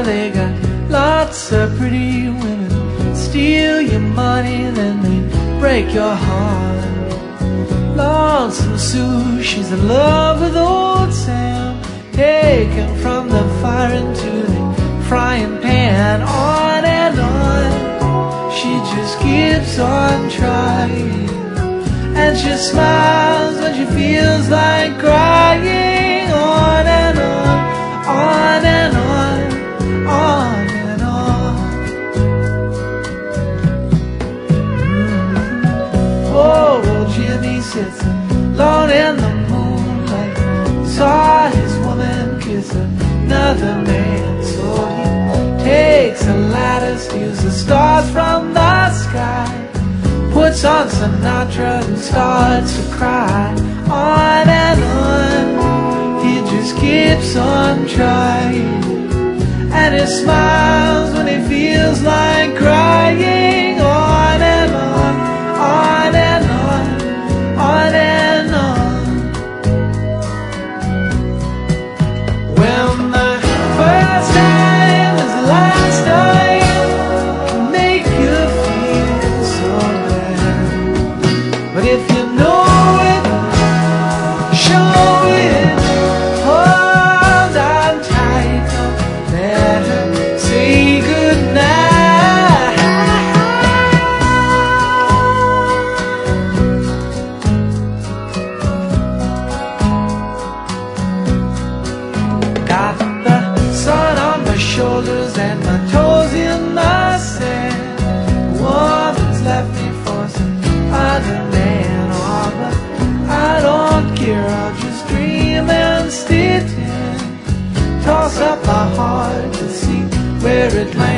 where they got lots of pretty women, steal your money, then they break your heart. Lonesome Sue, she's in love with old Sam, taken from the fire into the frying pan. On and on, she just keeps on trying, and she smiles when she feels like crying. On and on, on and on, on and on. Oh, well, Jimmy sits alone in the moonlight, saw his woman kiss another man, so he takes a ladder, steals the stars from the sky, puts on Sinatra and starts to cry. On and on, he just keeps on trying, and he smiles when he feels like crying. On and on, on and on, on and on. When the first time is the last time can make you feel so bad, but if you know it, show it, hold on tight, don't let her say goodnight. Got the sun on my shoulders and my toes in the sand. Woman's left me for some other man. Oh, but I don't care, I'll just dream and stay tin. Toss up my heart to see where it lands.